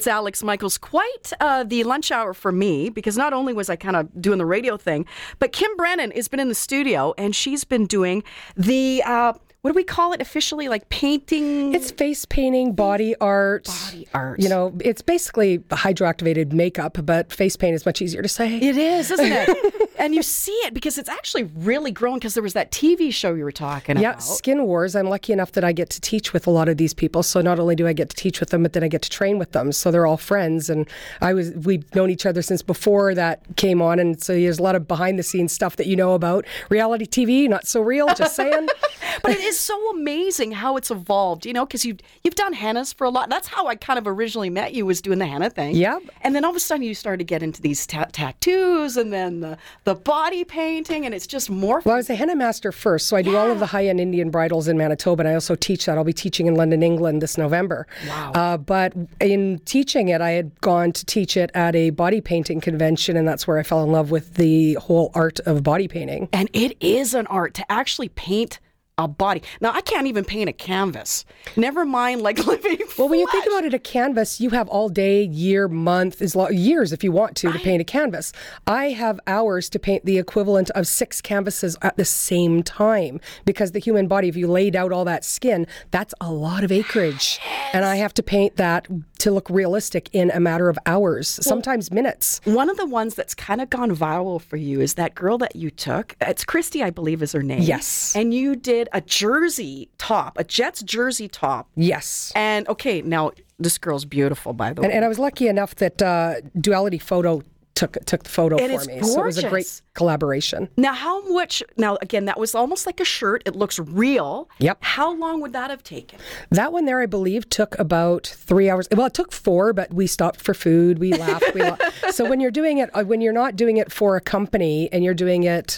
It's Alex Michaels. Quite the lunch hour for me, because not only was I kind of doing the radio thing, but Kim Brennan has been in the studio, and she's been doing the... what do we call it officially? Like painting? It's face painting, body art. Body art. You know, it's basically hydroactivated makeup, but face paint is much easier to say. It is, isn't it? And you see it because it's actually really growing, because there was that TV show you were talking Yeah, about. Skin Wars. I'm lucky enough that I get to teach with a lot of these people. So not only do I get to teach with them, but then I get to train with them. So they're all friends. And we've known each other since before that came on. And so there's a lot of behind the scenes stuff that you know about. Reality TV, not so real, just saying. But it is so amazing how it's evolved, you know, because you've done hennas for a lot. That's how I kind of originally met you, was doing the henna thing. Yep. And then all of a sudden you started to get into these tattoos, and then the body painting, and it's just morphed. Well, I was a henna master first, so I do all of the high-end Indian bridals in Manitoba, and I also teach that. I'll be teaching in London, England this November. Wow. But in teaching it, I had gone to teach it at a body painting convention, and that's where I fell in love with the whole art of body painting. And it is an art to actually paint a body. Now, I can't even paint a canvas. Never mind like living flesh. Well, when you think about it, a canvas, you have all day, year, month, years if you want to paint a canvas. I have hours to paint the equivalent of 6 canvases at the same time, because the human body, if you laid out all that skin, that's a lot of acreage. And I have to paint that to look realistic in a matter of hours, sometimes minutes. One of the ones that's kind of gone viral for you is that girl that you took. It's Christy, I believe is her name. Yes. And you did a jersey top, a Jets jersey top. Yes. And okay, now this girl's beautiful, by the way. And I was lucky enough that Duality Photo took the photo It for is me. So it was a great gorgeous. collaboration. Now, how much? Now, again, that was almost like a shirt. It looks real. Yep. How long would that have taken? That one there, I believe, took about 3 hours. Well, it took 4, but we stopped for food. We laughed. So when you're doing it, when you're not doing it for a company and you're doing it,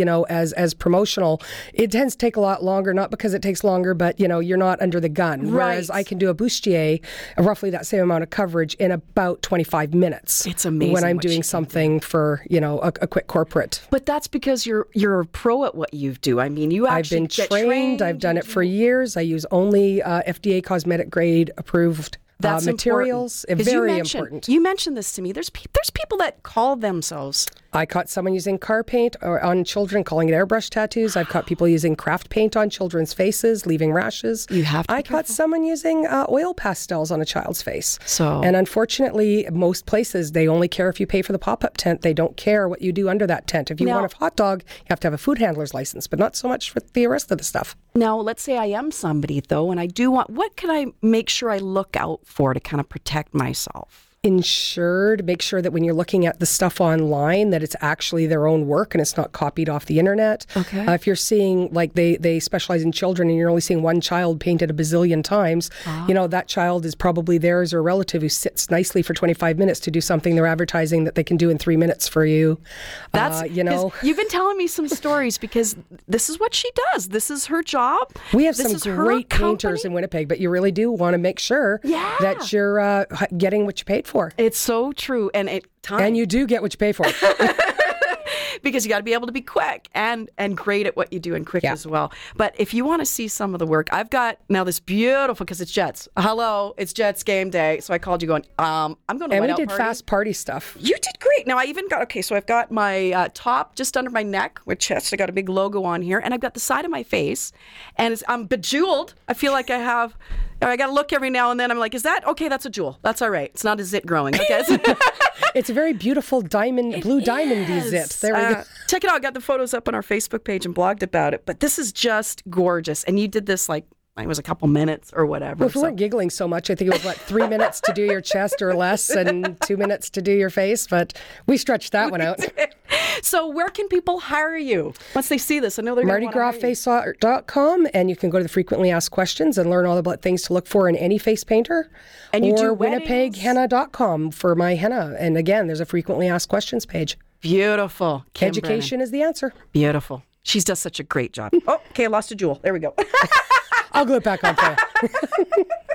as promotional, it tends to take a lot longer. Not because it takes longer, but you're not under the gun. Right. Whereas I can do a bustier, roughly that same amount of coverage, in about 25 minutes. It's amazing when I'm what she doing can something for a quick corporate. But that's because you're a pro at what you do. I mean, you actually I've been trained. I've done it for years. I use only FDA cosmetic grade approved materials. Very important. You mentioned this to me. There's people that call themselves. I caught someone using car paint on children, calling it airbrush tattoos. I've caught people using craft paint on children's faces, leaving rashes. You have to be I caught someone using oil pastels on a child's face. So, and unfortunately, most places, they only care if you pay for the pop-up tent. They don't care what you do under that tent. If you want a hot dog, you have to have a food handler's license, but not so much for the rest of the stuff. Now, let's say I am somebody, though, and I do want, what can I make sure I look out for to kind of protect myself? Insured, make sure that when you're looking at the stuff online that it's actually their own work and it's not copied off the internet. Okay. If you're seeing, like they specialize in children and you're only seeing one child painted a bazillion times, that child is probably theirs or a relative who sits nicely for 25 minutes to do something they're advertising that they can do in 3 minutes for you. That's, you've been telling me some stories because this is what she does. This is her job. We have this some great painters in Winnipeg, but you really do want to make sure that you're getting what you paid for. It's so true. And you do get what you pay for. Because you got to be able to be quick and great at what you do and quick as well. But if you want to see some of the work, I've got now this beautiful, because it's Jets. Hello, it's Jets game day. So I called you going, I'm going to And we did fast party stuff. You did great. Now I even got, so I've got my top just under my neck with chest. I got a big logo on here, and I've got the side of my face, and I'm bejeweled. I feel like I got to look every now and then. I'm like, is that okay? That's a jewel. That's all right. It's not a zit growing. Okay. It's a very beautiful blue diamond-y zit. There we go. Check it out. I got the photos up on our Facebook page and blogged about it. But this is just gorgeous. And you did this it was a couple minutes or whatever. Well, if we weren't giggling so much, I think it was 3 minutes to do your chest or less and 2 minutes to do your face. But we stretched that one out. So where can people hire you once they see this? I know they're going to MardiGrasFaceArt.com, and you can go to the frequently asked questions and learn all about things to look for in any face painter. And you do WinnipegHenna.com for my henna. And again, there's a frequently asked questions page. Beautiful. Kim Education Brennan. is the answer. Beautiful. She does such a great job. Oh, okay, I lost a jewel. There we go. I'll glue it back on for you.